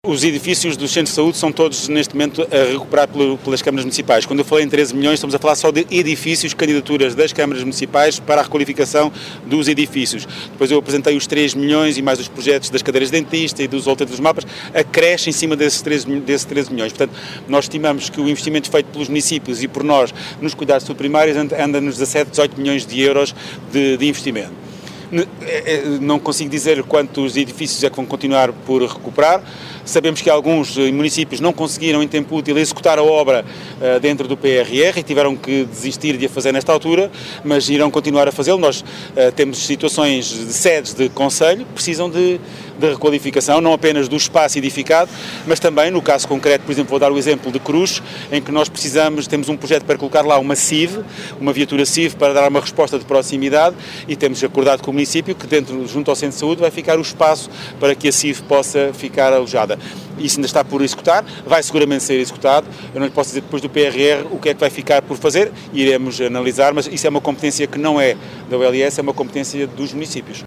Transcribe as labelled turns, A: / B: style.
A: Os edifícios dos centros de saúde são todos, neste momento, a recuperar pelas câmaras municipais. Quando eu falei em 13 milhões, estamos a falar só de edifícios, candidaturas das câmaras municipais para a requalificação dos edifícios. Depois eu apresentei os 3 milhões e mais os projetos das cadeiras de dentista e dos outros mapas, acresce em cima desses 13 milhões. Portanto, nós estimamos que o investimento feito pelos municípios e por nós nos cuidados primários anda nos 17, 18 milhões de euros de investimento. Não consigo dizer quantos edifícios é que vão continuar por recuperar. Sabemos que alguns municípios não conseguiram em tempo útil executar a obra dentro do PRR e tiveram que desistir de a fazer nesta altura, mas irão continuar a fazê-lo. Nós temos situações de sedes de concelho que precisam de requalificação, não apenas do espaço edificado, mas também, no caso concreto, por exemplo, vou dar o exemplo de Cruz, em que nós temos um projeto para colocar lá uma CIV, uma viatura CIV para dar uma resposta de proximidade, e temos acordado com o município que junto ao centro de saúde vai ficar o espaço para que a CIV possa ficar alojada. Isso ainda está por executar, vai seguramente ser executado. Eu não lhe posso dizer depois do PRR o que é que vai ficar por fazer, iremos analisar, mas isso é uma competência que não é da OLS, é uma competência dos municípios.